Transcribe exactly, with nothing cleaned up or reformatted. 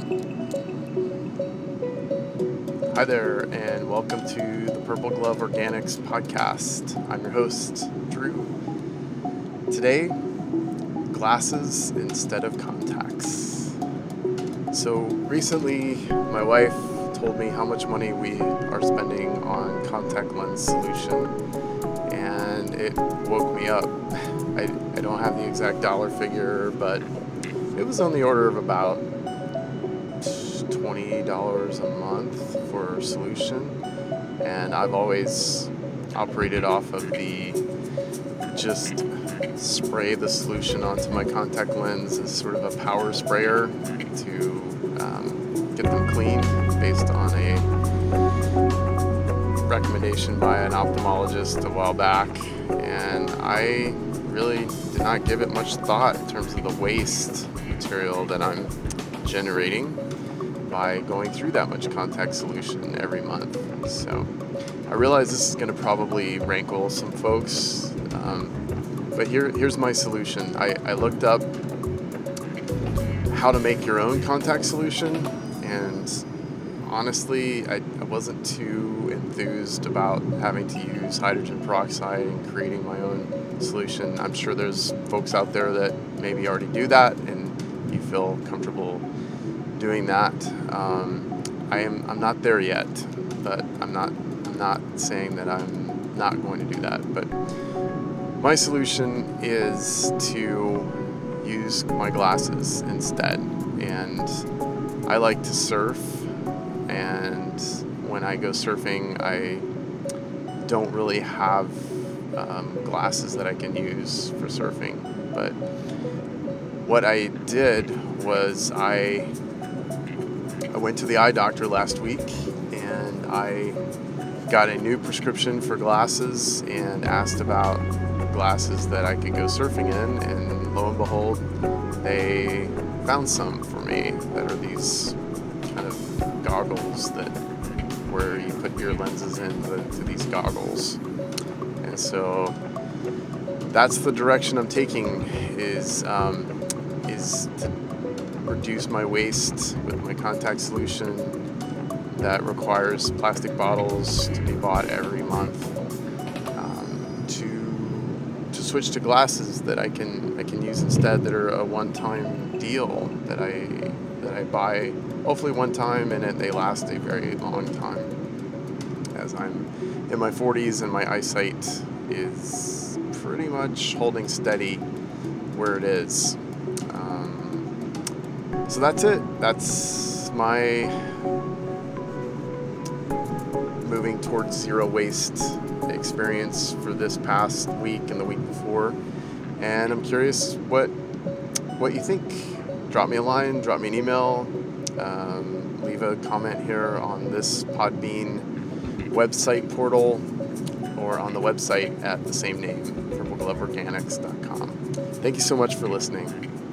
Hi there, and welcome to the Purple Glove Organics podcast. I'm your host, Drew. Today, glasses instead of contacts. So recently, my wife told me how much money we are spending on contact lens solution, and it woke me up. I, I don't have the exact dollar figure, but it was on the order of about twenty dollars a month for solution, and I've always operated off of the just spray the solution onto my contact lens as sort of a power sprayer to um, get them clean based on a recommendation by an ophthalmologist a while back, and I really did not give it much thought in terms of the waste material that I'm generating by going through that much contact solution every month. So I realize this is going to probably rankle some folks, um, but here, here's my solution. I, I looked up how to make your own contact solution, and honestly, I, I wasn't too enthused about having to use hydrogen peroxide and creating my own solution. I'm sure there's folks out there that maybe already do that, and you feel comfortable doing that. Um, I am I'm not there yet, but I'm not I'm not saying that I'm not going to do that. But my solution is to use my glasses instead, and I like to surf, and when I go surfing, I don't really have um, glasses that I can use for surfing. But what I did was I I went to the eye doctor last week, and I got a new prescription for glasses and asked about glasses that I could go surfing in, and lo and behold, they found some for me that are these kind of goggles that where you put your lenses into to these goggles. And so that's the direction I'm taking, is um, is to reduce my waste with my contact solution that requires plastic bottles to be bought every month, um, to to switch to glasses that I can I can use instead, that are a one-time deal that I that I buy hopefully one time, and it, they last a very long time, as I'm in my forties and my eyesight is pretty much holding steady where it is. So that's it. That's my moving towards zero waste experience for this past week and the week before. And I'm curious what what you think. Drop me a line, drop me an email, um, leave a comment here on this Podbean website portal or on the website at the same name, purple glove organics dot com. Thank you so much for listening.